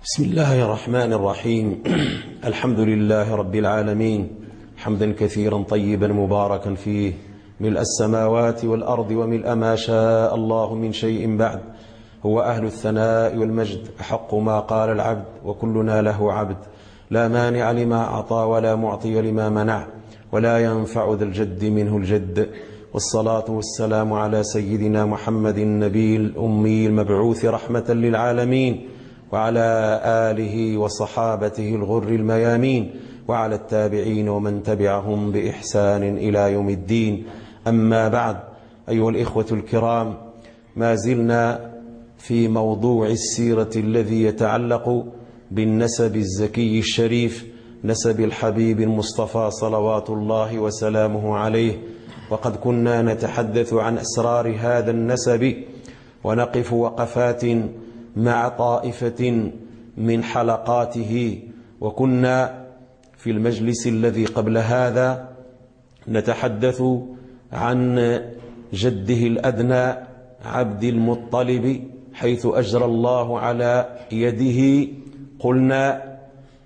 بسم الله الرحمن الرحيم. الحمد لله رب العالمين، حمدا كثيرا طيبا مباركا فيه، ملء السماوات والأرض وملء ما شاء الله من شيء بعد. هو أهل الثناء والمجد، أحق ما قال العبد وكلنا له عبد. لا مانع لما أعطى ولا معطي لما منع، ولا ينفع ذا الجد منه الجد. والصلاة والسلام على سيدنا محمد النبي الأمي المبعوث رحمة للعالمين، وعلى آله وصحابته الغر الميامين، وعلى التابعين ومن تبعهم بإحسان إلى يوم الدين. أما بعد، أيها الإخوة الكرام، ما زلنا في موضوع السيرة الذي يتعلق بالنسب الزكي الشريف، نسب الحبيب المصطفى صلوات الله وسلامه عليه. وقد كنا نتحدث عن أسرار هذا النسب، ونقف وقفات مع طائفة من حلقاته. وكنا في المجلس الذي قبل هذا نتحدث عن جده الأدنى عبد المطلب، حيث أجرى الله على يده قلنا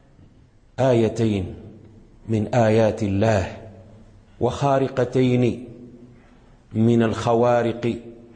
آيتين من آيات الله، وخارقتين من الخوارق،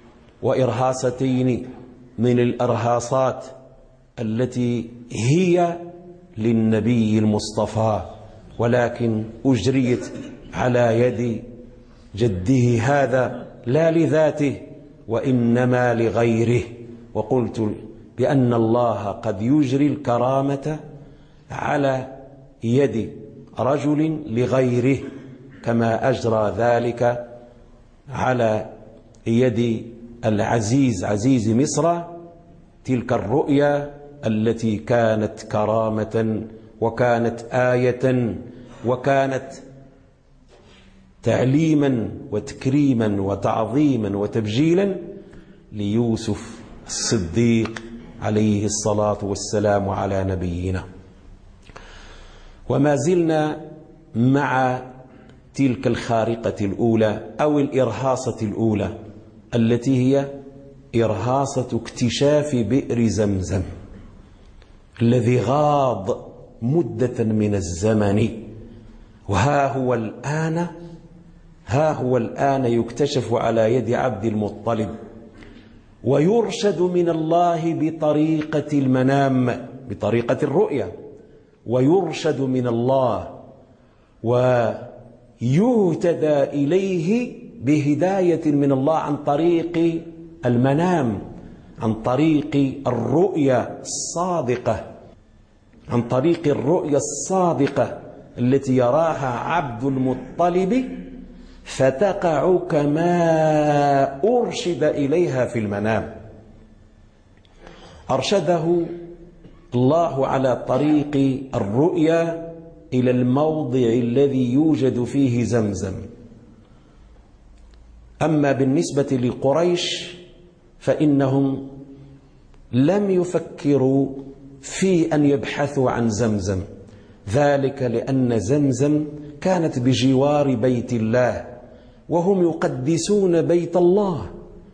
وإرهاصتين من الأرهاصات التي هي للنبي المصطفى، ولكن أجريت على يد جده هذا لا لذاته وإنما لغيره. وقلت بأن الله قد يجري الكرامة على يد رجل لغيره، كما أجرى ذلك على يد العزيز عزيز مصر تلك الرؤيا التي كانت كرامة، وكانت آية، وكانت تعليما وتكريما وتعظيما وتبجيلا ليوسف الصديق عليه الصلاة والسلام على نبينا. وما زلنا مع تلك الخارقة الأولى أو الإرهاصة الأولى، التي هي إرهاصة اكتشاف بئر زمزم الذي غاض مدة من الزمن، وها هو الآن يكتشف على يد عبد المطلب، ويرشد من الله بطريقة المنام، بطريقة الرؤيا، ويرشد من الله ويهتدى إليه بهداية من الله عن طريق المنام، عن طريق الرؤيا الصادقة، عن طريق الرؤيا الصادقة التي يراها عبد المطلب، فتقع كما أرشد إليها في المنام. أرشده الله على طريق الرؤيا إلى الموضع الذي يوجد فيه زمزم. أما بالنسبة لقريش فإنهم لم يفكروا في أن يبحثوا عن زمزم، ذلك لأن زمزم كانت بجوار بيت الله، وهم يقدسون بيت الله،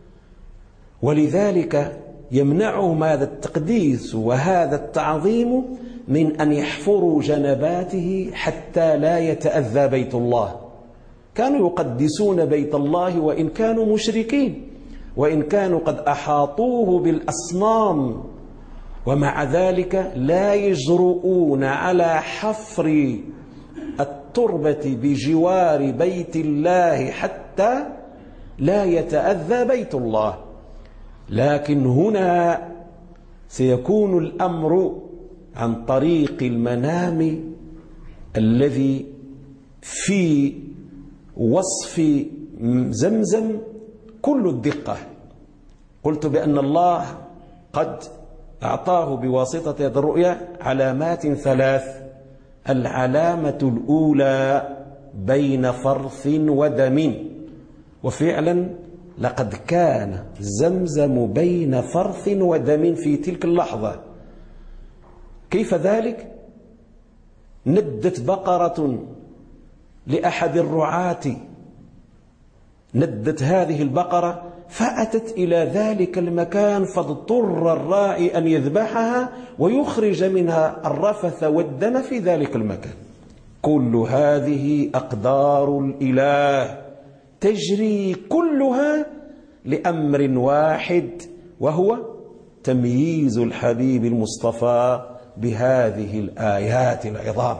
ولذلك يمنعهم هذا التقديس وهذا التعظيم من أن يحفروا جنباته حتى لا يتأذى بيت الله. كانوا يقدسون بيت الله وإن كانوا مشركين، وإن كانوا قد أحاطوه بالأصنام، ومع ذلك لا يجرؤون على حفر التربة بجوار بيت الله حتى لا يتأذى بيت الله. لكن هنا سيكون الأمر عن طريق المنام الذي في وصف زمزم كل الدقة. قلت بأن الله قد أعطاه بواسطة هذه الرؤيا علامات ثلاث. العلامة الأولى بين فرث ودم، وفعلا لقد كان زمزم بين فرث ودم في تلك اللحظة. كيف ذلك؟ ندت بقرة لأحد الرعاة، ندت هذه البقرة فأتت إلى ذلك المكان فاضطر الراعي أن يذبحها ويخرج منها الرفث والدم في ذلك المكان. كل هذه أقدار الإله تجري كلها لأمر واحد، وهو تمييز الحبيب المصطفى بهذه الآيات العظام.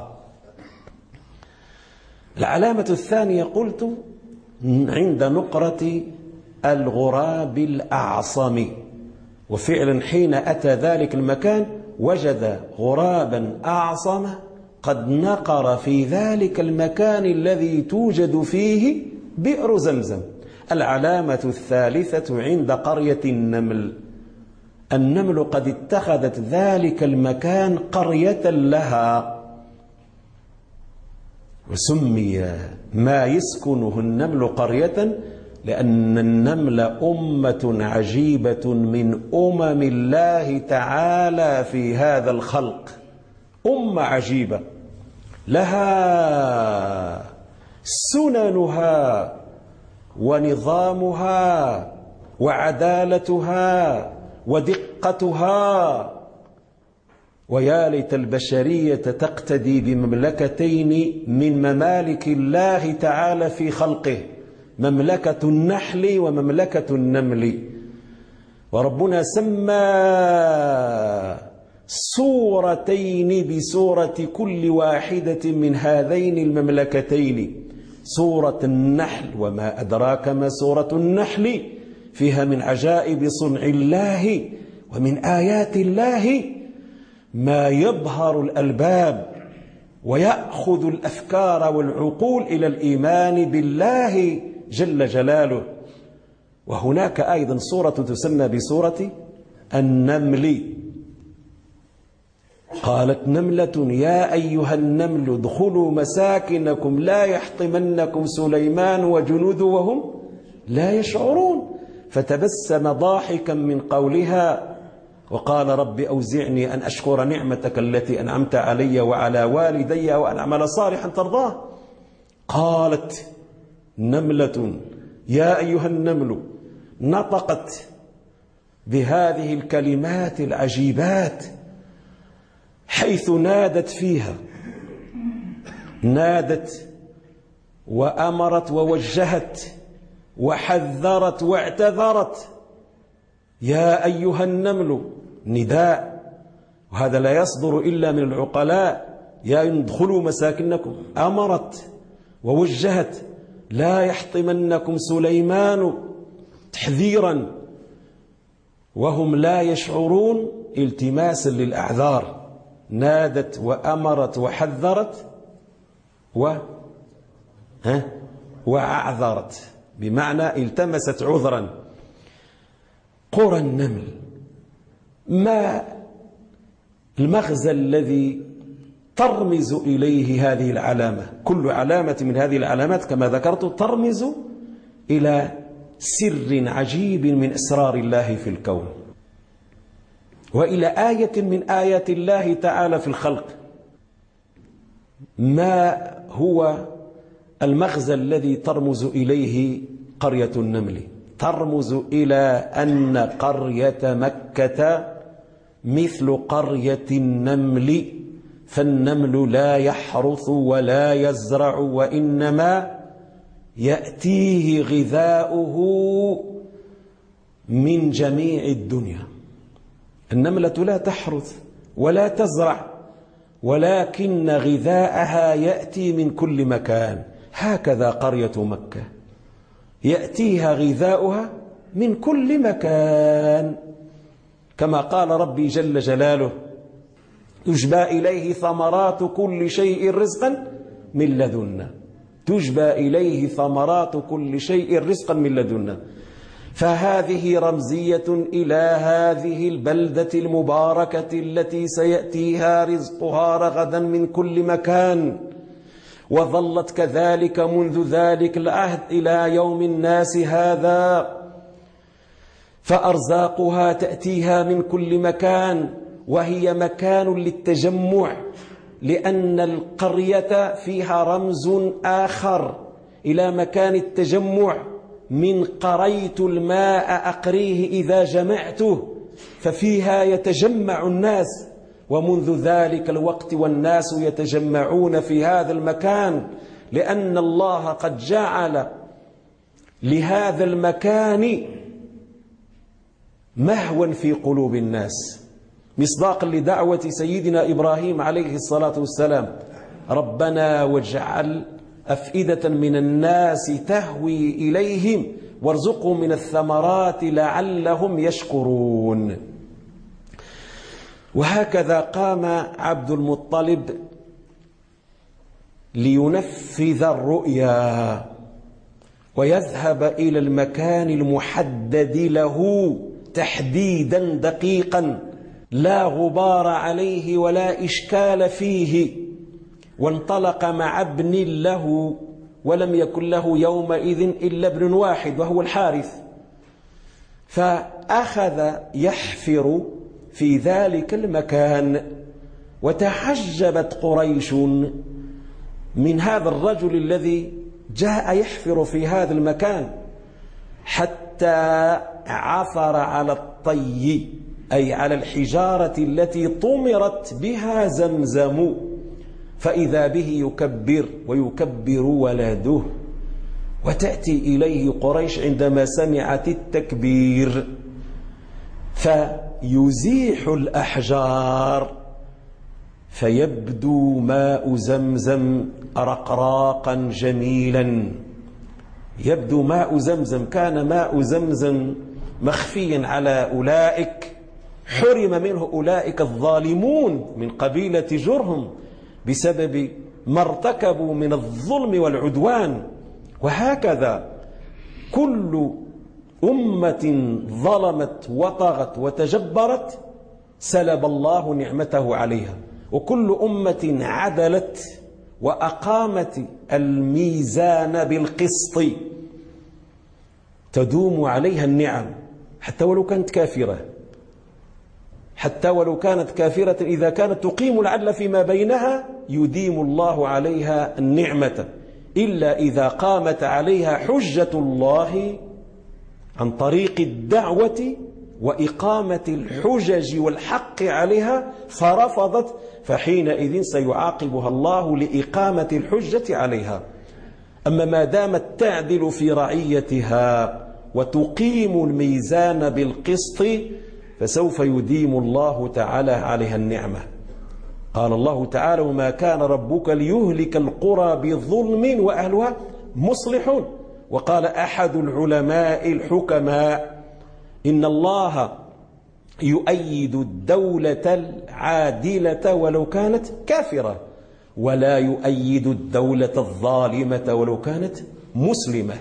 العلامة الثانية قلت عند نقرة الغراب الأعصم، وفعلا حين أتى ذلك المكان وجد غرابا أعصم قد نقر في ذلك المكان الذي توجد فيه بئر زمزم. العلامة الثالثة عند قرية النمل. النمل قد اتخذت ذلك المكان قرية لها، وسمي ما يسكنه النمل قرية لأن النمل أمة عجيبة من أمم الله تعالى في هذا الخلق، أمة عجيبة لها سننها ونظامها وعدالتها ودقتها. ويا ليت البشرية تقتدي بمملكتين من ممالك الله تعالى في خلقه، مملكة النحل ومملكة النمل. وربنا سمى سورتين بسورة كل واحدة من هذين المملكتين. سورة النحل وما أدراك ما سورة النحل، فيها من عجائب صنع الله ومن آيات الله ما يبهر الألباب ويأخذ الأفكار والعقول إلى الإيمان بالله جل جلاله. وهناك أيضا سورة تسمى بسورة النمل. قالت نملة يا أيها النمل ادخلوا مساكنكم لا يحطمنكم سليمان وجنوده وهم لا يشعرون، فتبسم ضاحكا من قولها وقال رب أوزعني أن أشكر نعمتك التي أنعمت علي وعلى والدي وأن أعمل صالحا ترضاه. قالت نملة يا أيها النمل، نطقت بهذه الكلمات العجيبات حيث نادت فيها، نادت وأمرت ووجهت وحذرت واعتذرت. يا أيها النمل نداء، وهذا لا يصدر إلا من العقلاء. يا ادخلوا مساكنكم، أمرت ووجهت لا يحطمنكم سليمان تحذيرا وهم لا يشعرون التماسا للأعذار. نادت وأمرت وحذرت وأعذرت، بمعنى التمست عذرا. قرى النمل، ما المغزى الذي ترمز إليه هذه العلامة؟ كل علامة من هذه العلامات كما ذكرت ترمز إلى سر عجيب من أسرار الله في الكون، وإلى آية من آيات الله تعالى في الخلق. ما هو المغزى الذي ترمز إليه قرية النمل؟ ترمز إلى أن قرية مكة مثل قرية النمل، فالنمل لا يحرث ولا يزرع، وإنما يأتيه غذاؤه من جميع الدنيا. النملة لا تحرث ولا تزرع، ولكن غذاءها يأتي من كل مكان. هكذا قرية مكة يأتيها غذاؤها من كل مكان، كما قال ربي جل جلاله تجبى إليه ثمرات كل شيء رزقا من لدنا، تجبى إليه ثمرات كل شيء رزقا من لدنا. فهذه رمزية إلى هذه البلدة المباركة التي سيأتيها رزقها رغدا من كل مكان، وظلت كذلك منذ ذلك العهد إلى يوم الناس هذا، فأرزاقها تأتيها من كل مكان، وهي مكان للتجمع، لأن القرية فيها رمز آخر إلى مكان التجمع، من قريت الماء أقريه إذا جمعته ففيها يتجمع الناس. ومنذ ذلك الوقت والناس يتجمعون في هذا المكان، لأن الله قد جعل لهذا المكان مهوا في قلوب الناس، مصداقا لدعوة سيدنا إبراهيم عليه الصلاة والسلام: ربنا واجعل أفئدة من الناس تهوي إليهم وارزقهم من الثمرات لعلهم يشكرون. وهكذا قام عبد المطلب لينفذ الرؤيا ويذهب إلى المكان المحدد له تحديدا دقيقا لا غبار عليه ولا إشكال فيه. وانطلق مع ابن له، ولم يكن له يومئذ إلا ابن واحد وهو الحارث، فأخذ يحفر في ذلك المكان. وتعجبت قريش من هذا الرجل الذي جاء يحفر في هذا المكان، حتى عثر على الطي، أي على الحجارة التي طمرت بها زمزم، فإذا به يكبر ويكبر ولده. وتأتي إليه قريش عندما سمعت التكبير فيزيح الأحجار، فيبدو ماء زمزم رقراقا جميلا. يبدو ماء زمزم، كان ماء زمزم مخفيا على أولئك، حرم منه أولئك الظالمون من قبيلة جرهم بسبب ما ارتكبوا من الظلم والعدوان. وهكذا كل أمة ظلمت وطغت وتجبرت سلب الله نعمته عليها، وكل أمة عدلت وأقامت الميزان بالقسط تدوم عليها النعم، حتى ولو كانت كافرة، حتى ولو كانت كافرة إذا كانت تقيم العدل فيما بينها يديم الله عليها النعمة، إلا إذا قامت عليها حجة الله عن طريق الدعوة وإقامة الحجج والحق عليها فرفضت، فحينئذ سيعاقبها الله لإقامة الحجة عليها. أما ما دامت تعدل في رعيتها وتقيم الميزان بالقسط فسوف يديم الله تعالى عليها النعمة. قال الله تعالى: وما كان ربك ليهلك القرى بظلم وأهلها مصلحون. وقال أحد العلماء الحكماء: إن الله يؤيد الدولة العادلة ولو كانت كافرة، ولا يؤيد الدولة الظالمة ولو كانت مسلمة.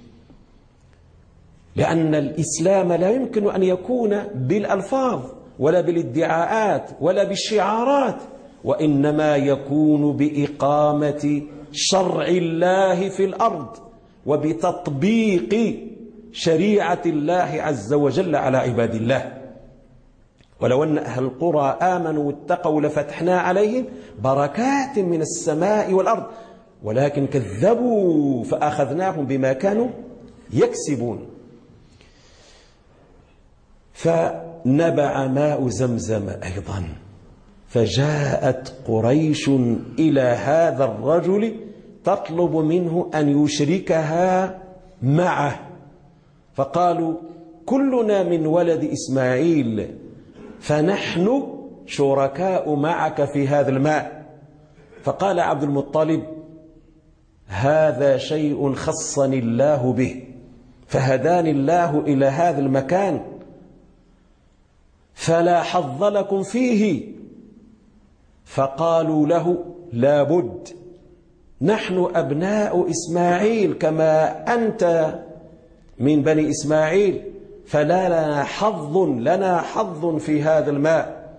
لأن الإسلام لا يمكن أن يكون بالألفاظ ولا بالادعاءات ولا بالشعارات، وإنما يكون بإقامة شرع الله في الأرض وبتطبيق شريعة الله عز وجل على عباد الله. ولو أن أهل القرى آمنوا واتقوا لفتحنا عليهم بركات من السماء والأرض، ولكن كذبوا فأخذناهم بما كانوا يكسبون. فنبع ماء زمزم أيضا، فجاءت قريش إلى هذا الرجل تطلب منه أن يشركها معه، فقالوا: كلنا من ولد إسماعيل فنحن شركاء معك في هذا الماء. فقال عبد المطلب: هذا شيء خصني الله به، فهداني الله إلى هذا المكان، فلا حظ لكم فيه. فقالوا له: لا بد، نحن أبناء إسماعيل كما أنت من بني إسماعيل، فلا لنا حظ في هذا الماء.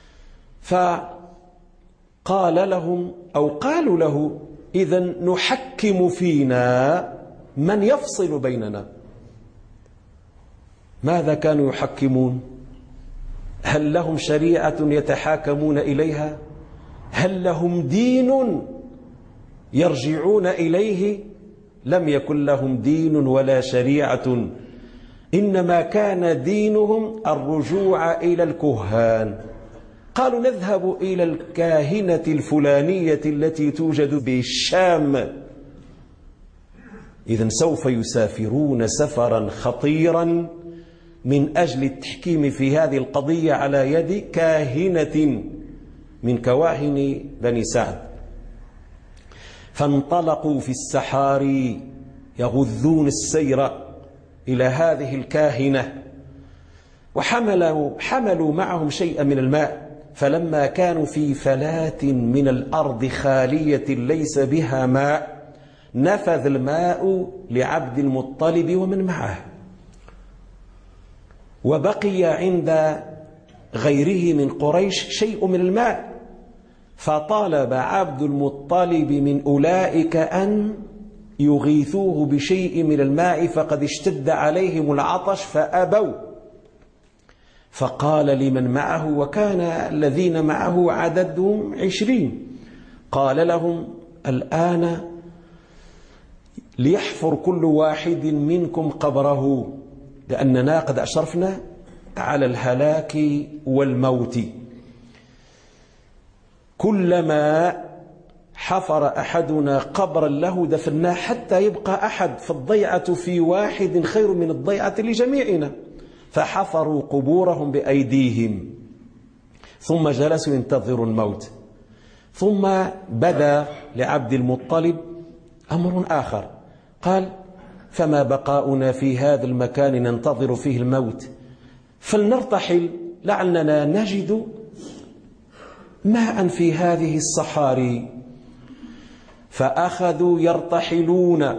فقال لهم أو قالوا له: إذن نحكم فينا من يفصل بيننا. ماذا كانوا يحكمون؟ هل لهم شريعة يتحاكمون إليها؟ هل لهم دين يرجعون إليه؟ لم يكن لهم دين ولا شريعة، إنما كان دينهم الرجوع إلى الكهان. قالوا نذهب إلى الكاهنة الفلانية التي توجد بالشام. إذن سوف يسافرون سفرا خطيرا من أجل التحكيم في هذه القضية على يد كاهنة من كواهن بني سعد. فانطلقوا في السحاري يغذون السير إلى هذه الكاهنة، وحملوا معهم شيئا من الماء. فلما كانوا في فلاة من الأرض خالية ليس بها ماء، نفذ الماء لعبد المطلب ومن معه، وبقي عند غيره من قريش شيء من الماء. فطالب عبد المطلب من أولئك أن يغيثوه بشيء من الماء، فقد اشتد عليهم العطش فأبوا. فقال لمن معه، وكان الذين معه عددهم 20، قال لهم: الآن ليحفر كل واحد منكم قبره، لأننا قد أشرفنا على الهلاك والموت. كلما حفر أحدنا قبرا له دفناه حتى يبقى أحد، فالضيعة في واحد خير من الضيعة لجميعنا. فحفروا قبورهم بأيديهم، ثم جلسوا ينتظروا الموت. ثم بدا لعبد المطلب أمر آخر، قال: فما بقاؤنا في هذا المكان ننتظر فيه الموت؟ فلنرتحل لعلنا نجد ماء في هذه الصحاري. فأخذوا يرتحلون.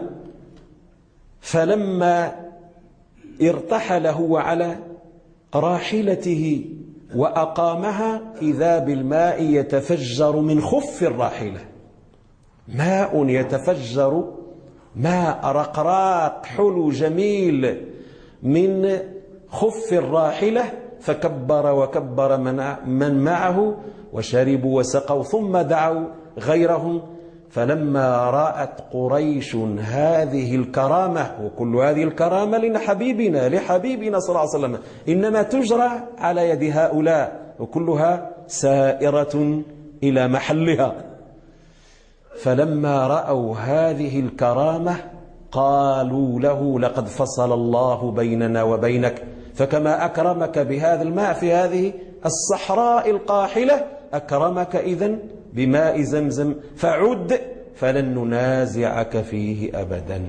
فلما ارتحل هو على راحلته وأقامها، إذا بالماء يتفجر من خف الراحلة، ماء يتفجر، ماء رقراق حلو جميل من خف الراحلة. فكبر وكبر من معه وشربوا وسقوا، ثم دعوا غيرهم. فلما رأت قريش هذه الكرامة، وكل هذه الكرامة لحبيبنا صلى الله عليه وسلم، إنما تجرى على يد هؤلاء، وكلها سائرة إلى محلها. فلما رأوا هذه الكرامة قالوا له: لقد فصل الله بيننا وبينك، فكما أكرمك بهذا الماء في هذه الصحراء القاحلة، أكرمك إذن بماء زمزم، فعد فلن ننازعك فيه أبدا.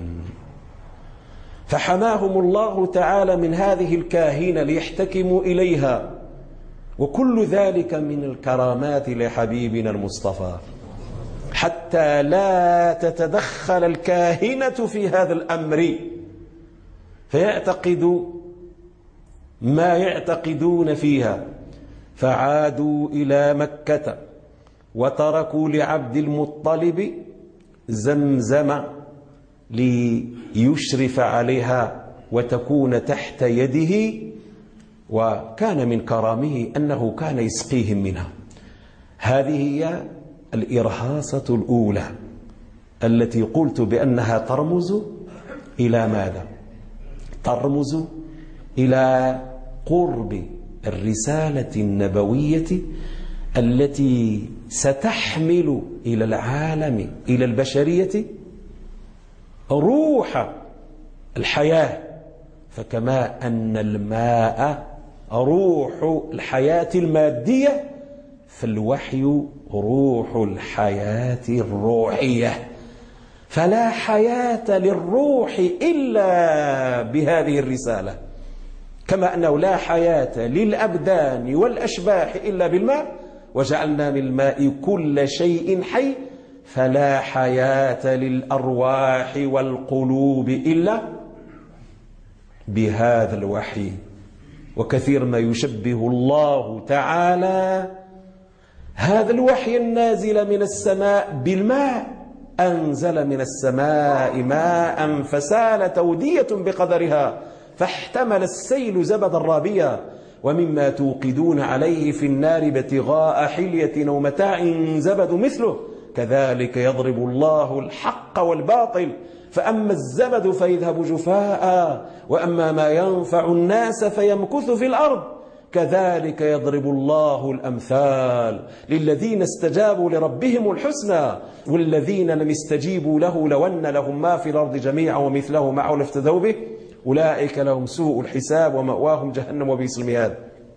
فحماهم الله تعالى من هذه الكاهنة ليحتكموا إليها، وكل ذلك من الكرامات لحبيبنا المصطفى، حتى لا تتدخل الكاهنة في هذا الأمر فيعتقدوا ما يعتقدون فيها. فعادوا إلى مكة وتركوا لعبد المطلب زمزم ليشرف عليها وتكون تحت يده، وكان من كرامه أنه كان يسقيهم منها. هذه هي الإرهاصة الأولى التي قلت بأنها ترمز إلى ماذا؟ ترمز إلى قرب الرسالة النبوية التي ستحمل إلى العالم، إلى البشرية، روح الحياة. فكما أن الماء روح الحياة المادية، فالوحي روح الحياة الروحية. فلا حياة للروح إلا بهذه الرسالة، كما أنه لا حياة للأبدان والأشباح إلا بالماء، وجعلنا من الماء كل شيء حي، فلا حياة للأرواح والقلوب إلا بهذا الوحي. وكثير ما يشبه الله تعالى هذا الوحي النازل من السماء بالماء. أنزل من السماء ماء فسال تودية بقدرها، فاحتمل السيل زبدا رابيا، ومما توقدون عليه في النار ابتغاء حلية أو متاع زبد مثله، كذلك يضرب الله الحق والباطل فأما الزبد فيذهب جفاء وأما ما ينفع الناس فيمكث في الأرض كذلك يضرب الله الأمثال للذين استجابوا لربهم الحسنى والذين لم يستجيبوا له لو أن لهم ما في الأرض جميعا ومثله معه لافتدوا به أولئك لهم سوء الحساب ومأواهم جهنم وبئس المهاد.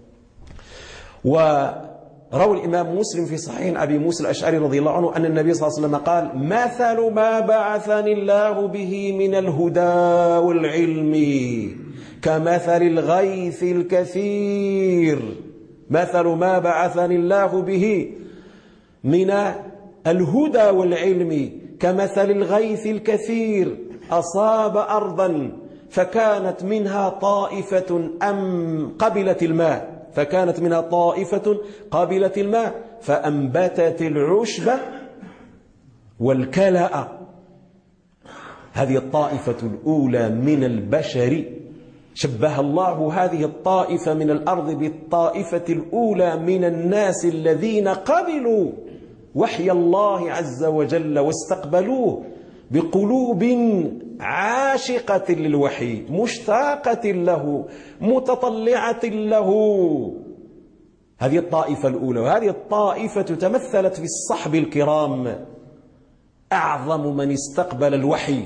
وروى الإمام مسلم في صحيح أبي موسى الأشعري رضي الله عنه أن النبي صلى الله عليه وسلم قال مثل ما بعثني الله به من الهدى والعلم كمثل الغيث الكثير. مثل ما بعثني الله به من الهدى والعلم كمثل الغيث الكثير أصاب أرضا فكانت منها طائفة قبلت الماء فأنبتت العشب والكلأ. هذه الطائفة الأولى من البشر شبه الله هذه الطائفة من الأرض بالطائفة الأولى من الناس الذين قبلوا وحي الله عز وجل واستقبلوه بقلوب عاشقة للوحي مشتاقة له متطلعة له. هذه الطائفة الأولى. وهذه الطائفة تمثلت في الصحب الكرام أعظم من استقبل الوحي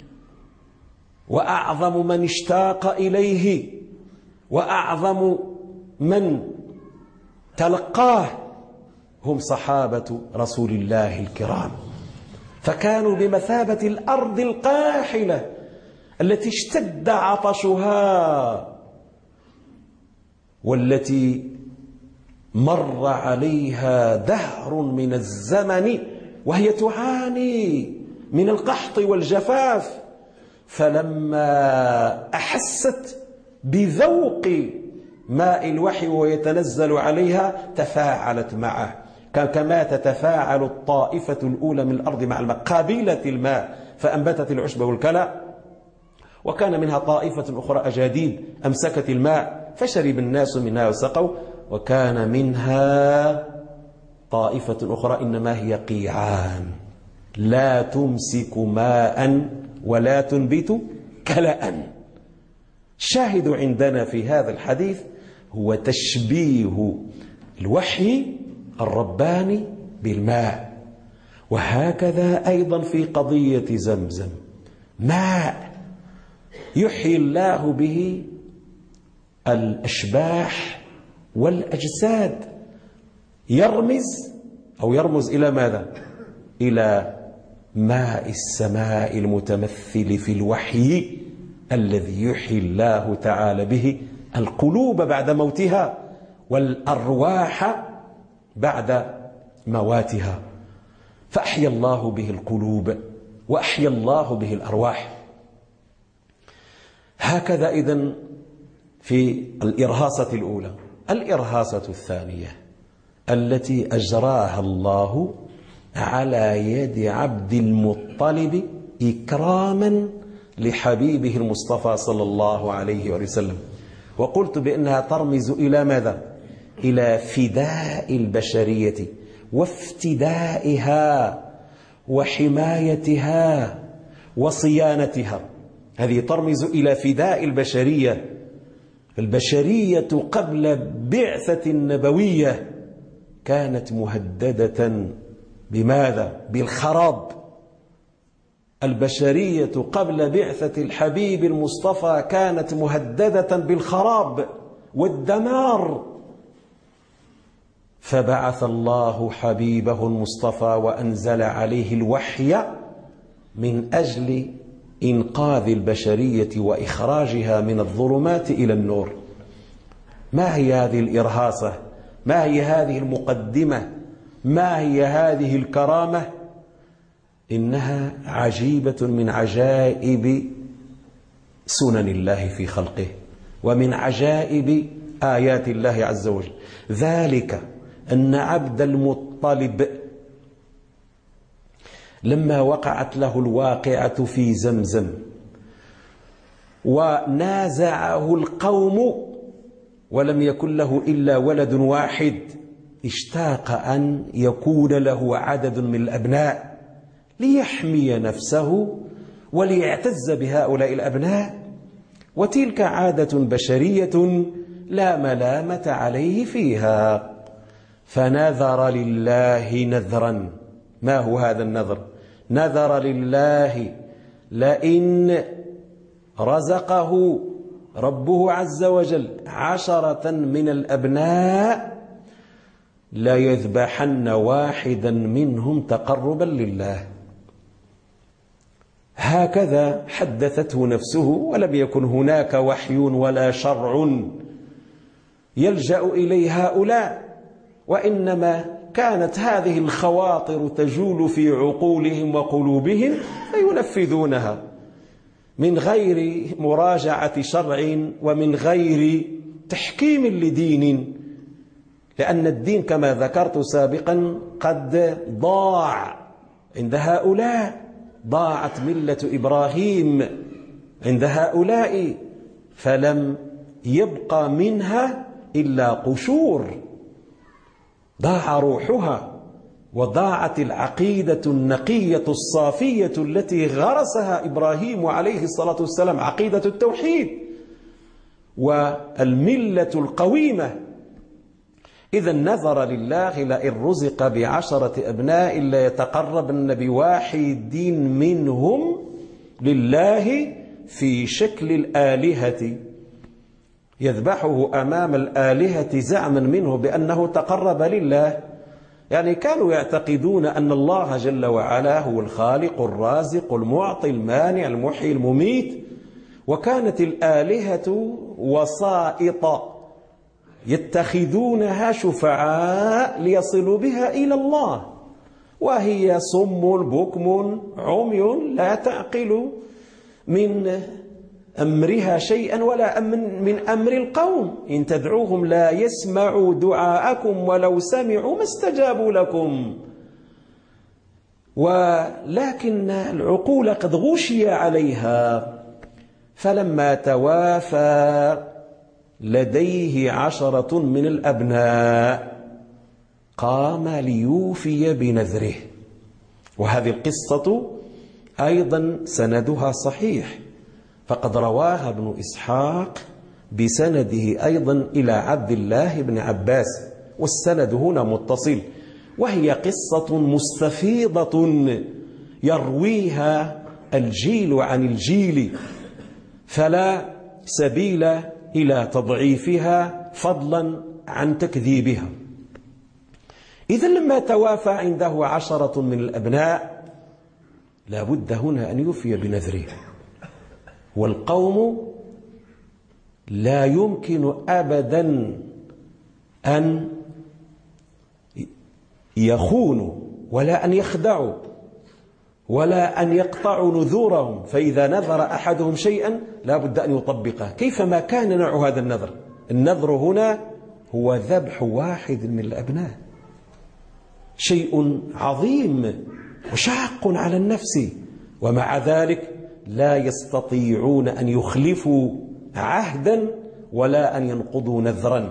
وأعظم من اشتاق إليه وأعظم من تلقاه هم صحابة رسول الله الكرام. فكانوا بمثابة الأرض القاحلة التي اشتد عطشها والتي مر عليها دهر من الزمن وهي تعاني من القحط والجفاف فلما أحست بذوق ماء الوحي ويتنزل عليها تفاعلت معه كما تتفاعل الطائفة الأولى من الأرض مع الماء قابلة الماء فأنبتت العشب والكلى. وكان منها طائفة أخرى أجاديد أمسكت الماء فشرب الناس منها وسقوا. وكان منها طائفة أخرى إنما هي قيعان لا تمسك ماء ولا تنبت كلأ. الشاهد عندنا في هذا الحديث هو تشبيه الوحي الرباني بالماء. وهكذا أيضا في قضية زمزم ماء يحيي الله به الأشباح والأجساد يرمز إلى ماذا؟ إلى ماء السماء المتمثل في الوحي الذي يحيي الله تعالى به القلوب بعد موتها والأرواح بعد مواتها. فأحيا الله به القلوب وأحيا الله به الأرواح. هكذا إذن في الإرهاصة الأولى. الإرهاصة الثانية التي أجراها الله على يد عبد المطلب إكراما لحبيبه المصطفى صلى الله عليه وسلم. وقلت بأنها ترمز إلى ماذا؟ إلى فداء البشرية وافتدائها وحمايتها وصيانتها. هذه ترمز إلى فداء البشرية. البشرية قبل بعثة النبوية كانت مهددة بماذا؟ بالخراب. البشرية قبل بعثة الحبيب المصطفى كانت مهددة بالخراب والدمار. فبعث الله حبيبه المصطفى وأنزل عليه الوحي من أجل إنقاذ البشرية وإخراجها من الظلمات إلى النور. ما هي هذه الإرهاصة؟ ما هي هذه المقدمة؟ ما هي هذه الكرامة؟ إنها عجيبة من عجائب سنن الله في خلقه ومن عجائب آيات الله عز وجل. ذلك أن عبد المطلب لما وقعت له الواقعة في زمزم ونازعه القوم ولم يكن له إلا ولد واحد اشتاق أن يكون له عدد من الأبناء ليحمي نفسه وليعتز بهؤلاء الأبناء، وتلك عادة بشرية لا ملامة عليه فيها. فنذر لله نذرا. ما هو هذا النذر؟ نذر لله لئن رزقه ربه عز وجل 10 من الأبناء ليذبحن واحدا منهم تقربا لله. هكذا حدثته نفسه، ولم يكن هناك وحي ولا شرع يلجأ إليه هؤلاء، وإنما كانت هذه الخواطر تجول في عقولهم وقلوبهم فينفذونها من غير مراجعة شرع ومن غير تحكيم لدين، لأن الدين كما ذكرت سابقا قد ضاع عند هؤلاء، ضاعت ملة إبراهيم عند هؤلاء، فلم يبقى منها إلا قشور، ضاع روحها وضاعت العقيدة النقية الصافية التي غرسها إبراهيم عليه الصلاة والسلام، عقيدة التوحيد والملة القويمة. إذا نذر لله لئن رزق ب10 أبناء إلا يتقربن بواحد منهم لله في شكل الآلهة، يذبحه أمام الآلهة زعما منه بأنه تقرب لله. يعني كانوا يعتقدون أن الله جل وعلا هو الخالق الرازق المعطي المانع المحيي المميت، وكانت الآلهة وسائط يتخذونها شفعاء ليصلوا بها إلى الله، وهي صم بكم عمي لا تعقل من أمرها شيئا ولا من أمر القوم، إن تدعوهم لا يسمعوا دعاءكم ولو سمعوا ما استجابوا لكم. ولكن العقول قد غشي عليها، فلما توافى لديه 10 من الأبناء قام ليوفي بنذره. وهذه القصة أيضا سندها صحيح، فقد رواها ابن إسحاق بسنده أيضا إلى عبد الله بن عباس، والسند هنا متصل، وهي قصة مستفيضة يرويها الجيل عن الجيل، فلا سبيل إلى تضعيفها فضلا عن تكذيبها. إذا لما توافى عنده 10 من الأبناء لا بد هنا أن يوفي بنذره، والقوم لا يمكن أبدا أن يخونوا ولا أن يخدعوا ولا أن يقطعوا نذورهم، فإذا نذر أحدهم شيئا لا بد أن يطبقه كيفما كان نوع هذا النذر. النذر هنا هو ذبح واحد من الأبناء، شيء عظيم وشاق على النفس، ومع ذلك لا يستطيعون أن يخلفوا عهدا ولا أن ينقضوا نذرا.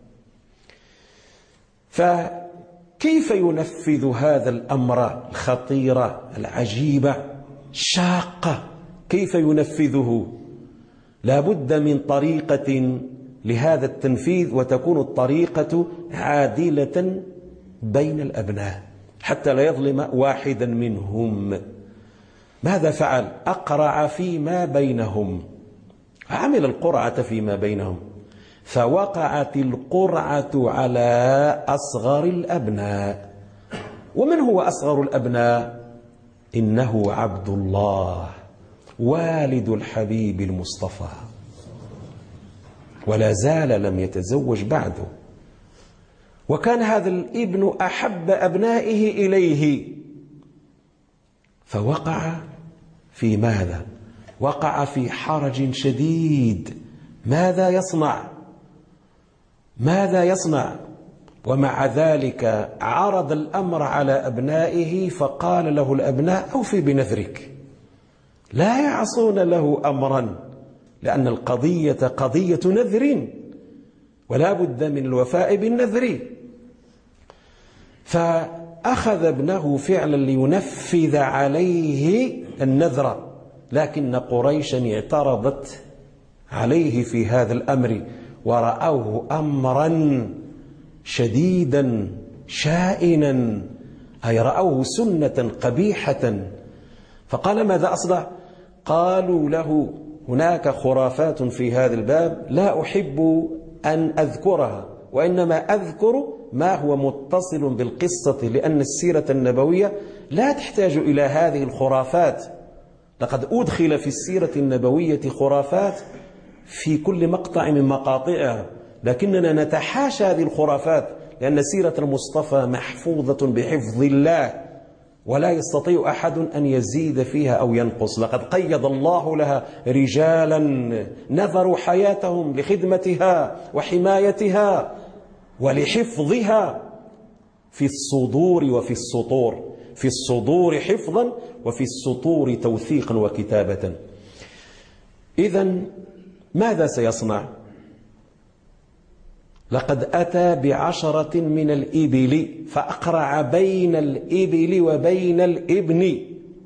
فكيف ينفذ هذا الأمر الخطير العجيب الشاق؟ كيف ينفذه؟ لا بد من طريقة لهذا التنفيذ، وتكون الطريقة عادلة بين الأبناء حتى لا يظلم واحدا منهم. ماذا فعل؟ أقرع فيما بينهم، عمل القرعة فيما بينهم، فوقعت القرعة على أصغر الأبناء. ومن هو أصغر الأبناء؟ إنه عبد الله والد الحبيب المصطفى، ولا زال لم يتزوج بعده، وكان هذا الابن أحب أبنائه إليه، فوقع في ماذا؟ وقع في حرج شديد. ماذا يصنع؟ ماذا يصنع؟ ومع ذلك عرض الأمر على أبنائه، فقال له الأبناء: أوفي بنذرك. لا يعصون له أمرا، لأن القضية قضية نذر، ولا بد من الوفاء بالنذر. فأخذ ابنه فعلا لينفذ عليه النذر، لكن قريشا اعترضت عليه في هذا الأمر ورأوه أمرا شديدا شائنا، أي رأوه سنة قبيحة. فقال ماذا أصنع؟ قالوا له هناك خرافات في هذا الباب لا أحب أن أذكرها، وإنما أذكر ما هو متصل بالقصة، لأن السيرة النبوية لا تحتاج إلى هذه الخرافات. لقد أدخل في السيرة النبوية خرافات في كل مقطع من مقاطعها، لكننا نتحاشى هذه الخرافات، لأن سيرة المصطفى محفوظة بحفظ الله ولا يستطيع أحد أن يزيد فيها أو ينقص. لقد قيض الله لها رجالا نذروا حياتهم لخدمتها وحمايتها ولحفظها في الصدور وفي السطور، في الصدور حفظا وفي السطور توثيقا وكتابة. إذن ماذا سيصنع؟ لقد أتى ب10 من الإبل فأقرع بين الإبل وبين الإبن،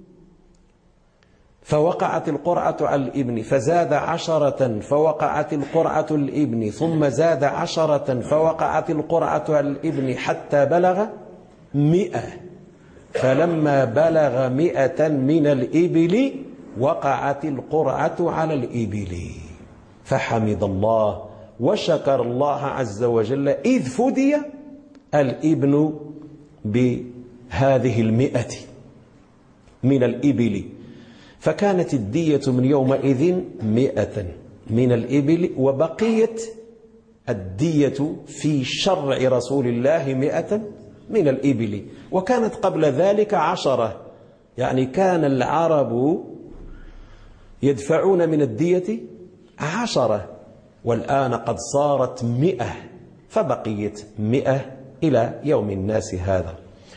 فوقعت القرعة على الإبن، فزاد 10 فوقعت القرعة الإبن، ثم زاد 10 فوقعت القرعة على الإبن، حتى بلغ 100. فلما بلغ 100 من الإبل وقعت القرعة على الإبل، فحمد الله وشكر الله عز وجل إذ فدي الإبن بهذه 100 من الإبل. فكانت الدية من يومئذ 100 من الإبل، وبقيت الدية في شرع رسول الله 100 من الإبل. وكانت قبل ذلك 10، يعني كان العرب يدفعون من الدية 10، والآن قد صارت 100، فبقيت 100 إلى يوم الناس هذا.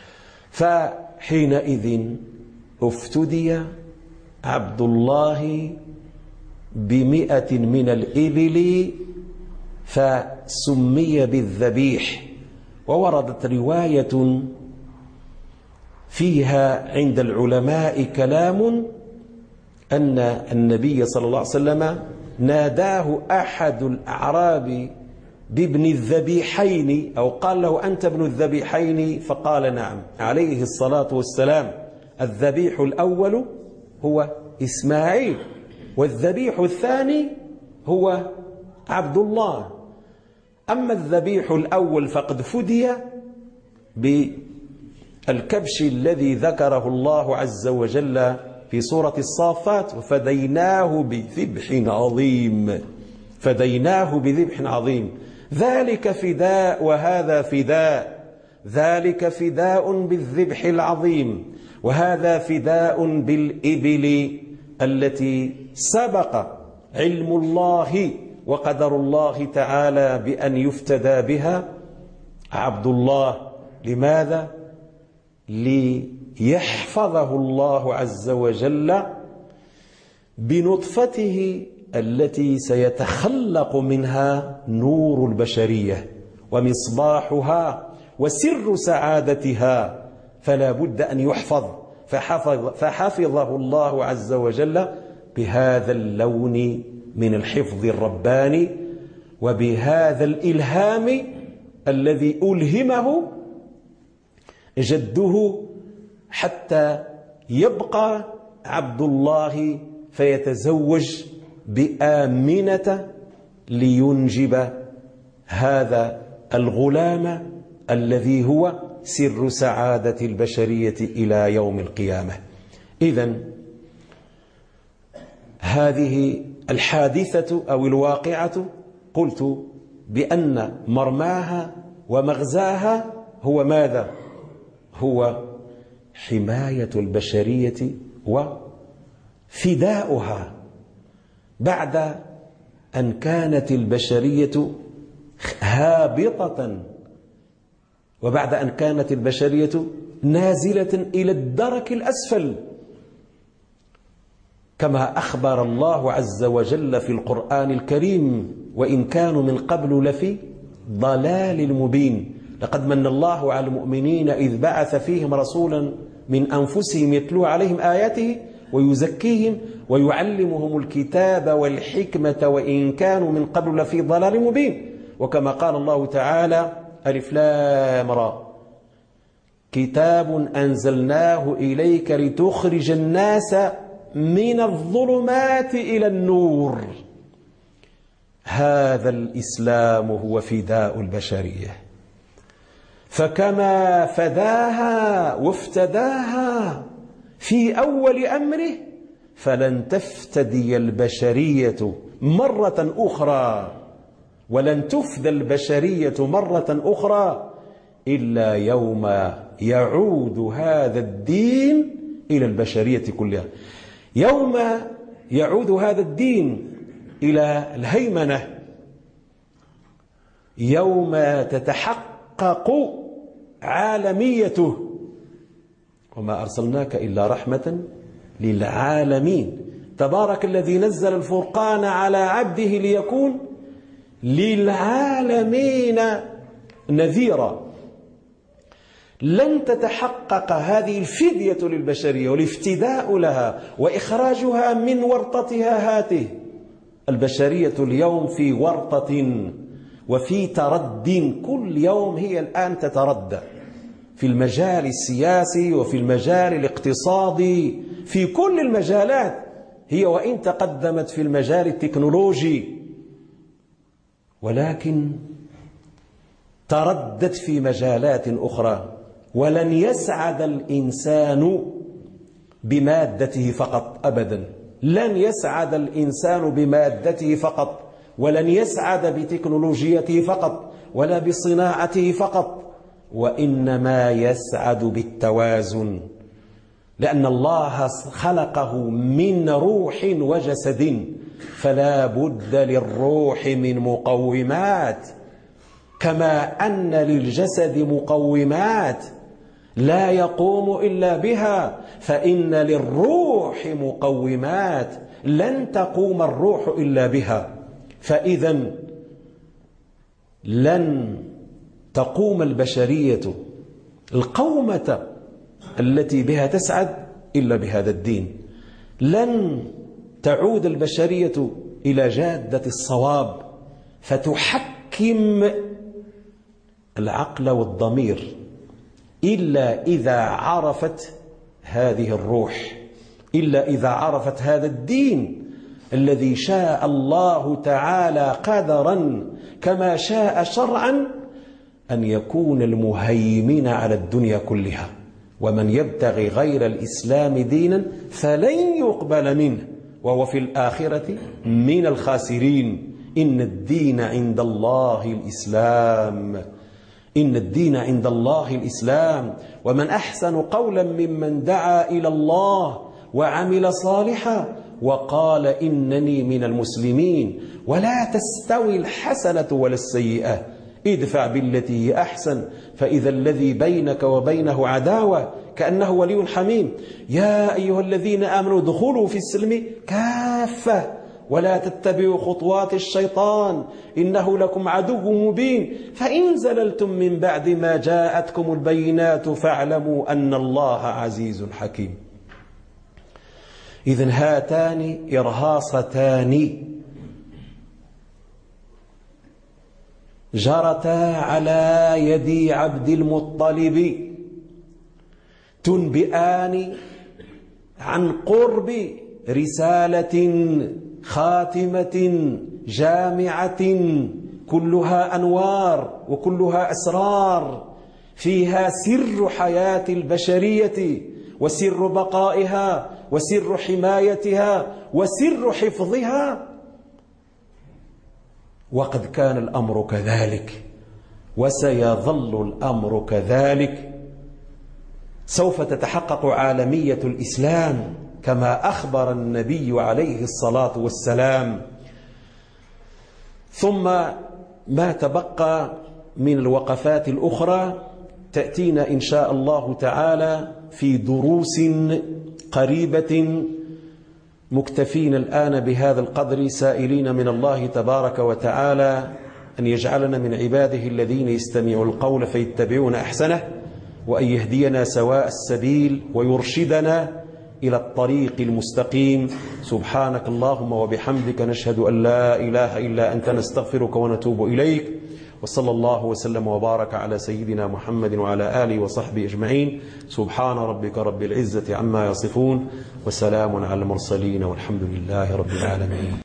فحينئذ افتدي عبد الله ب100 من الإبل فسمي بالذبيح. ووردت رواية فيها عند العلماء كلام أن النبي صلى الله عليه وسلم ناداه أحد الأعراب بابن الذبيحين، أو قال له أنت ابن الذبيحين، فقال نعم عليه الصلاة والسلام. الذبيح الأول هو إسماعيل، والذبيح الثاني هو عبد الله. أما الذبيح الأول فقد فدي بالكبش الذي ذكره الله عز وجل في سورة الصافات: وفديناه بذبح عظيم، فديناه بذبح عظيم. ذلك فداء وهذا فداء، ذلك فداء بالذبح العظيم، وهذا فداء بالإبل التي سبق علم الله وقدر الله تعالى بأن يفتدى بها عبد الله. لماذا؟ ليحفظه الله عز وجل بنطفته التي سيتخلق منها نور البشرية ومصباحها وسر سعادتها، فلا بد أن يحفظ. فحفظه الله عز وجل بهذا اللون من الحفظ الرباني، وبهذا الإلهام الذي ألهمه جده، حتى يبقى عبد الله فيتزوج بآمنة لينجب هذا الغلام الذي هو سر سعادة البشرية إلى يوم القيامة. إذن هذه الحادثة أو الواقعة قلت بأن مرماها ومغزاها هو ماذا؟ هو حماية البشرية وفداؤها بعد أن كانت البشرية هابطة، وبعد أن كانت البشرية نازلة إلى الدرك الأسفل، كما أخبر الله عز وجل في القرآن الكريم: وإن كانوا من قبل لفي ضلال مبين. لقد من الله على المؤمنين إذ بعث فيهم رسولا من أنفسهم يتلو عليهم آياته ويزكيهم ويعلمهم الكتاب والحكمة وإن كانوا من قبل لفي ضلال مبين. وكما قال الله تعالى: ألف لام را كتاب أنزلناه إليك لتخرج الناس من الظلمات إلى النور. هذا الإسلام هو فداء البشرية، فكما فداها وافتداها في أول أمره فلن تفتدي البشرية مرة أخرى، ولن تفدى البشرية مرة أخرى إلا يوم يعود هذا الدين إلى البشرية كلها، يوم يعود هذا الدين إلى الهيمنة، يوم تتحقق عالميته. وما أرسلناك إلا رحمة للعالمين. تبارك الذي نزل الفرقان على عبده ليكون للعالمين نذيرا. لن تتحقق هذه الفدية للبشرية والافتداء لها وإخراجها من ورطتها هاته. البشرية اليوم في ورطة وفي ترد، كل يوم هي الآن تتردى في المجال السياسي وفي المجال الاقتصادي، في كل المجالات. هي وإن تقدمت في المجال التكنولوجي ولكن تردت في مجالات أخرى. ولن يسعد الإنسان بمادته فقط أبدا، لن يسعد الإنسان بمادته فقط، ولن يسعد بتكنولوجيته فقط، ولا بصناعته فقط، وإنما يسعد بالتوازن، لأن الله خلقه من روح وجسد، فلا بد للروح من مقومات، كما أن للجسد مقومات لا يقوم إلا بها، فإن للروح مقومات لن تقوم الروح إلا بها. فإذا لن تقوم البشرية القومة التي بها تسعد إلا بهذا الدين. لن تعود البشرية إلى جادة الصواب فتحكم العقل والضمير إلا إذا عرفت هذه الروح، إلا إذا عرفت هذا الدين الذي شاء الله تعالى قدرا كما شاء شرعا أن يكون المهيمن على الدنيا كلها. ومن يبتغي غير الإسلام دينا فلن يقبل منه وهو في الآخرة من الخاسرين. إن الدين عند الله الإسلام، إن الدين عند الله الإسلام. ومن أحسن قولا ممن دعا إلى الله وعمل صالحا وقال إنني من المسلمين. ولا تستوي الحسنة ولا السيئة، ادفع بالتي هي أحسن فإذا الذي بينك وبينه عداوة كأنه ولي حميم. يا أيها الذين آمنوا ادخلوا في السلم كافة ولا تتبعوا خطوات الشيطان إنه لكم عدو مبين. فإن زللتم من بعد ما جاءتكم البينات فاعلموا أن الله عزيز حكيم. إذن هاتان إرهاصتان جرتا على يد عبد المطلب تنبئان عن قرب رسالة خاتمة جامعة كلها أنوار وكلها أسرار، فيها سر حياة البشرية وسر بقائها وسر حمايتها وسر حفظها. وقد كان الأمر كذلك وسيظل الأمر كذلك. سوف تتحقق عالمية الإسلام كما أخبر النبي عليه الصلاة والسلام. ثم ما تبقى من الوقفات الأخرى تأتينا إن شاء الله تعالى في دروس قريبة، مكتفين الآن بهذا القدر، سائلين من الله تبارك وتعالى أن يجعلنا من عباده الذين يستمعون القول فيتبعون أحسنه، وأن يهدينا سواء السبيل ويرشدنا إلى الطريق المستقيم. سبحانك اللهم وبحمدك، نشهد أن لا إله إلا أنت، نستغفرك ونتوب إليك. وصلى الله وسلم وبارك على سيدنا محمد وعلى آله وصحبه أجمعين. سبحان ربك رب العزة عما يصفون، وسلام على المرسلين، والحمد لله رب العالمين.